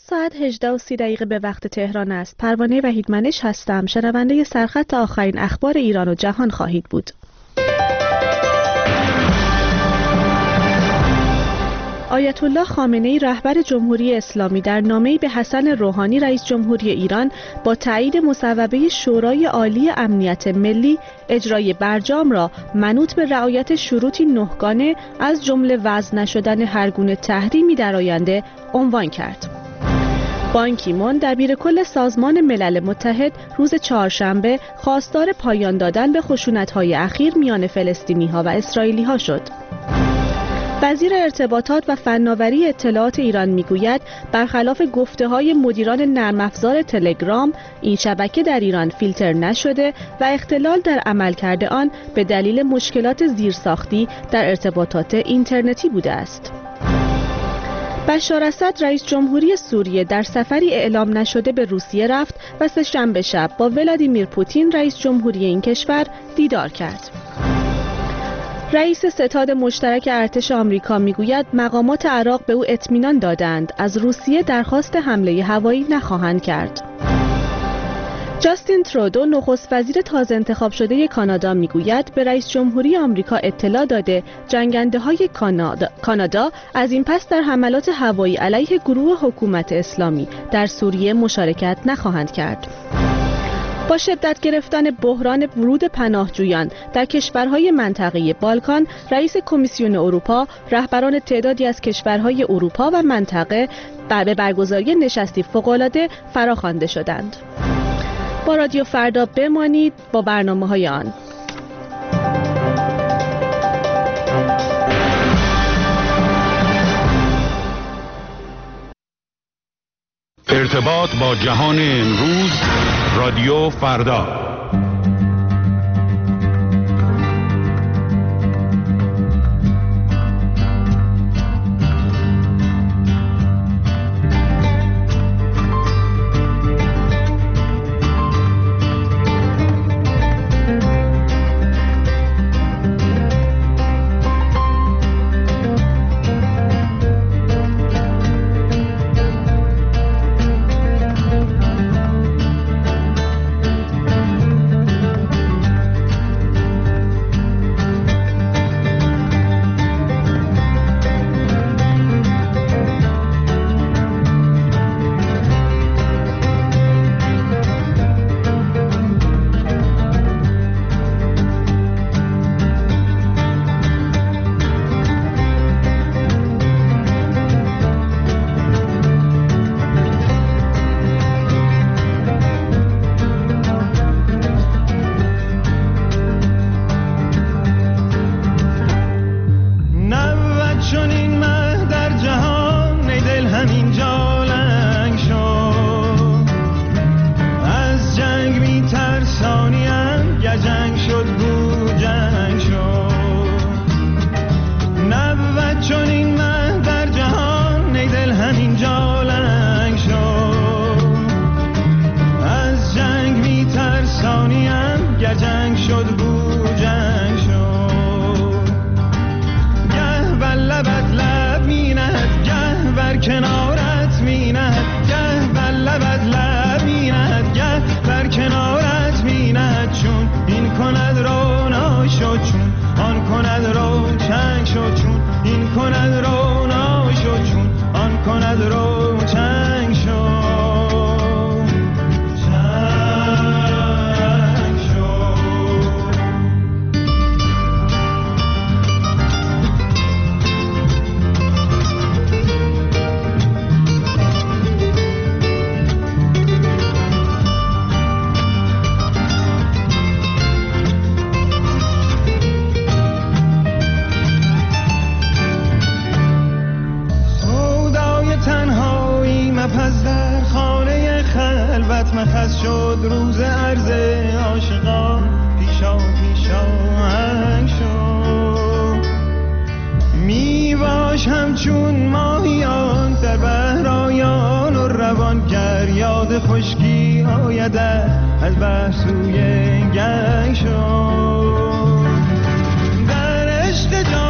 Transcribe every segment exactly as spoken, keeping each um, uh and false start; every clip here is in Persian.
ساعت هجده و سی دقیقه به وقت تهران است. پروانه وحیدمنش هستم. شنونده سرخط آخرین اخبار ایران و جهان خواهید بود. آیت الله خامنه‌ای رهبر جمهوری اسلامی در نامه‌ای به حسن روحانی رئیس جمهوری ایران با تایید مصوبه شورای عالی امنیت ملی اجرای برجام را منوط به رعایت شروطی نهگانه از جمله وضع نشدن هر گونه تحریمی در آینده عنوان کرد. بان کی مون دبیر کل سازمان ملل متحد روز چهارشنبه خواستار پایان دادن به خشونت‌های اخیر میان فلسطینی‌ها و اسرائیلی‌ها شد. وزیر ارتباطات و فناوری اطلاعات ایران میگوید برخلاف گفته‌های مدیران نرم افزار تلگرام، این شبکه در ایران فیلتر نشده و اختلال در عملکرد آن به دلیل مشکلات زیرساختی در ارتباطات اینترنتی بوده است. بشار اسد رئیس جمهوری سوریه در سفری اعلام نشده به روسیه رفت و سه‌شنبه شب با ولادیمیر پوتین رئیس جمهوری این کشور دیدار کرد. رئیس ستاد مشترک ارتش آمریکا میگوید مقامات عراق به او اطمینان دادند از روسیه درخواست حمله هوایی نخواهند کرد. جاستین ترودو نخست وزیر تازه انتخاب شده کانادا میگوید به رئیس جمهوری آمریکا اطلاع داده جنگنده‌های کانادا, کانادا از این پس در حملات هوایی علیه گروه حکومت اسلامی در سوریه مشارکت نخواهند کرد. با شدت گرفتن بحران ورود پناهجویان در کشورهای منطقه بالکان، رئیس کمیسیون اروپا، رهبران تعدادی از کشورهای اروپا و منطقه به برگزاری نشستی فوق‌العاده فراخوانده شدند. با رادیو فردا بمانید با برنامه‌های آن. ارتباط با جهان امروز، رادیو فردا.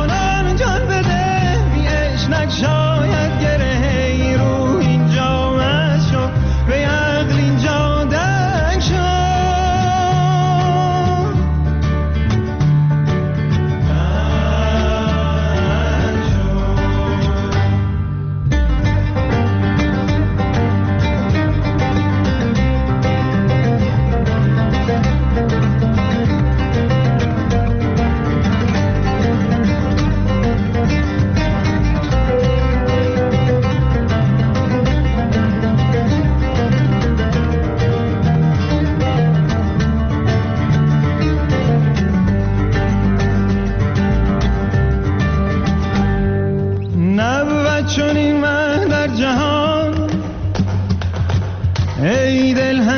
شاید گره رو اینجا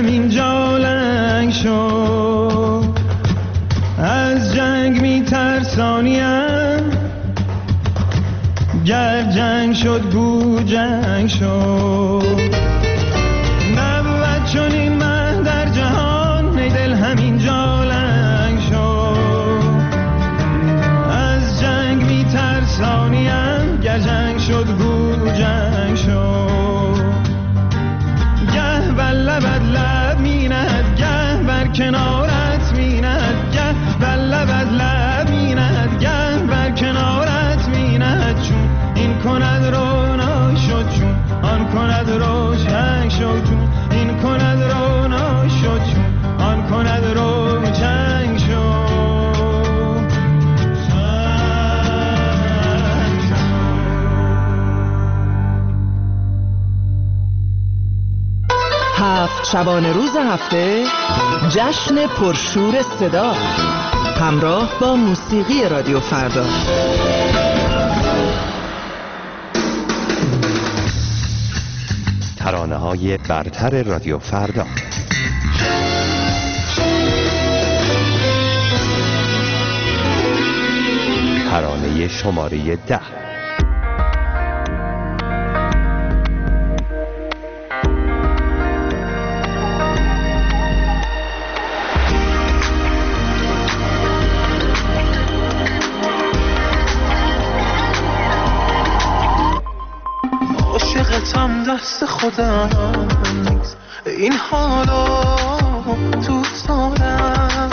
همینجا لنگ شد، از جنگ میترسانیم، گر جنگ شد گو جنگ شد. نبود چون این مه در جهان، ای دل همینجا لنگ شد، از جنگ میترسانیم، گر جنگ شد گو جنگ شد. گه بر لبت لب میند، گه بر کنارت میند، گه بر لبت لب میند، گه بر کنارت میند. چون این کند رونا شد، چون آن کند روشن شد، چون این کند رونا شد، چون آن کند روشن شد. هفت شبانه روز هفته جشن پرشور صدا همراه با موسیقی رادیو فردا. ترانه‌های برتر رادیو فردا. ترانه شماره ده. عاشقتم دست خودم نیست، این حالا تو دارم.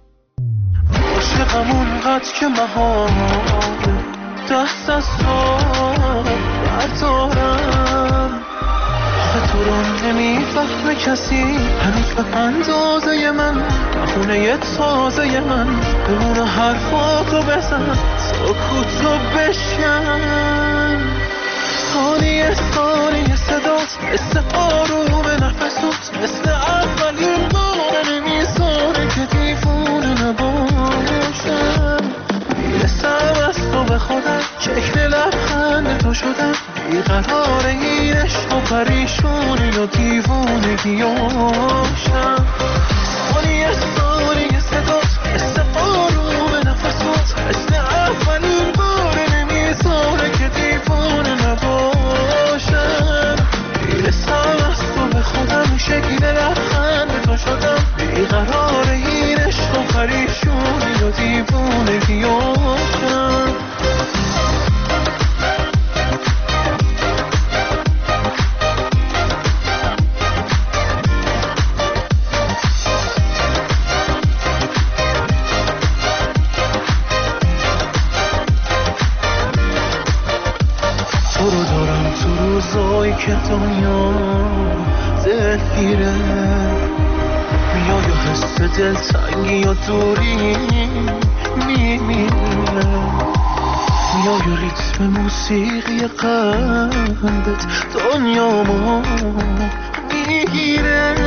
عاشقم اونقدر که محال دست از تو بردارم. آخه تو رو نمیفهمه کسی هنوز به اندازه من، خونه تازه من بمونه حرفاتو بزن، سکوتو بشکن. ثانیه ثانیه صدات مثل آروم نفسات، مثل اولین بار نمیذاره که دیوونه نباشم. میرسم از تو به خودم، شکل لبخند تو شدم، بیقرار این عشق و پریشونی و دیوونگیاشم. ثانیه ثانیه صدات مثل آروم نفسات، مثل اولین بار نمیذاره که دیوونه نباشم. میرسم از تو به خودم، شکل لبخند تو شدم، بیقرار این عشق و پریشونی و دیوونگیاشم. که دنیا دلگیره میای و حس دلتنگی و دوری میمیره، میای و ریتم موسیقی قلبت دنیامو میگیره.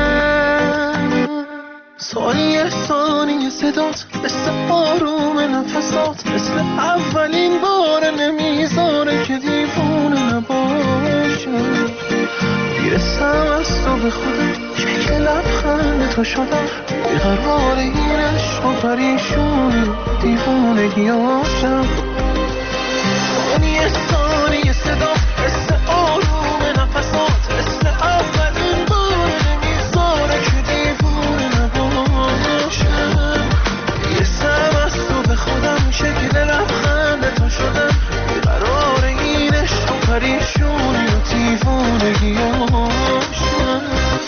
ثانیه ثانیه صدات مثل آروم نفسات، مثل اولین بار نمیذاره که دیوونه نباشم. میرسم از تو به خودم، شکل لبخند تو شدم، بیقرار این عشق و پریشونی دیوونگیاشم. ثانیه ثانیه صدات مثل آروم نفسات، مثل اولین بار نمیذاره که دیوونه نباشم. میرسم از تو به خودم، شکل لبخند تو شدم، بیقرار این عشق و پریشونی و دیوونگیاشم.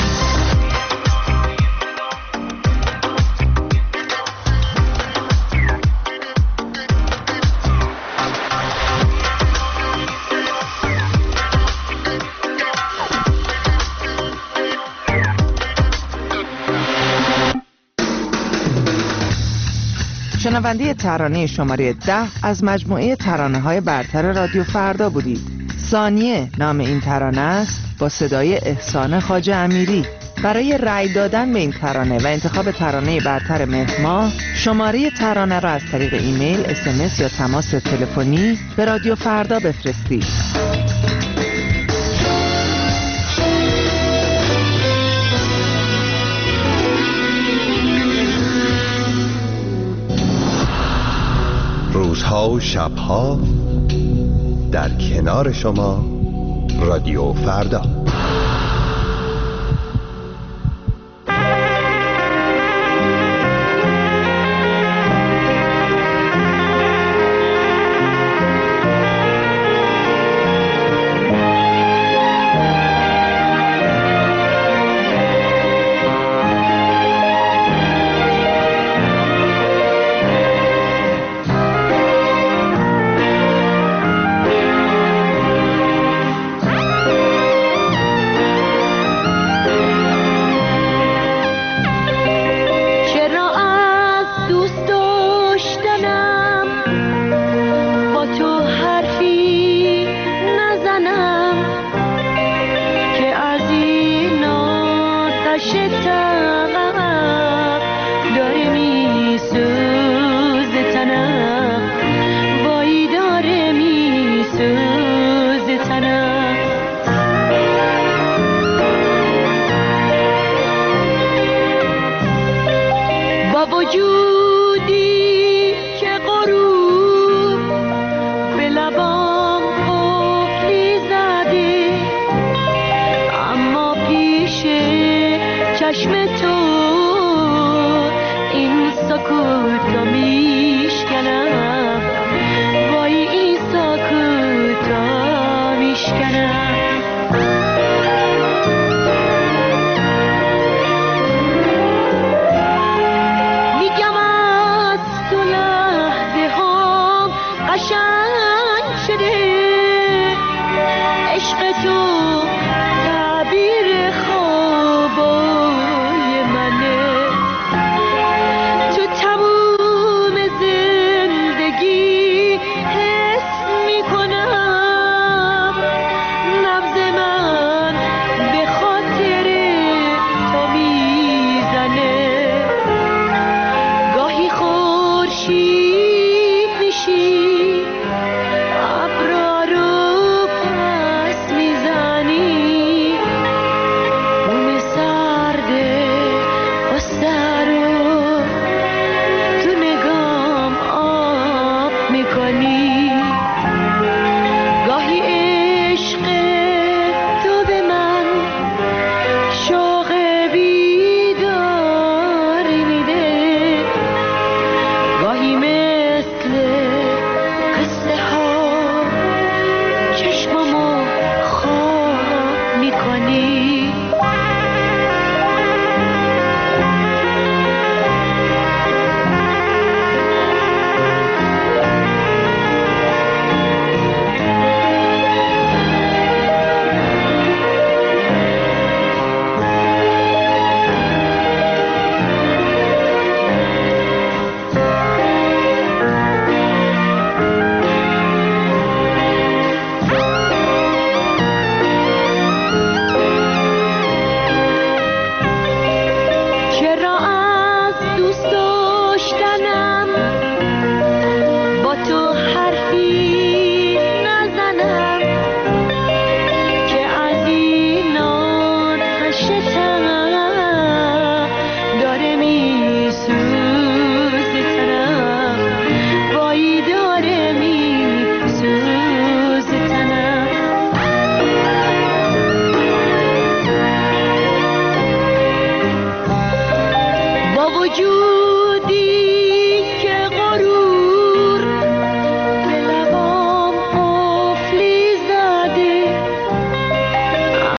شنونده ترانه شماره ده از مجموعه ترانه‌های برتر رادیو فردا بودید. ثانیه نام این ترانه است، با صدای احسان خواجه امیری. برای رأی دادن به این ترانه و انتخاب ترانه برتر مهر ماه، شماره ترانه را از طریق ایمیل، اس ام اس یا تماس تلفنی به رادیو فردا بفرستید. روزها و شبها در کنار شما رادیو فردا. چشممو خواب میکنی.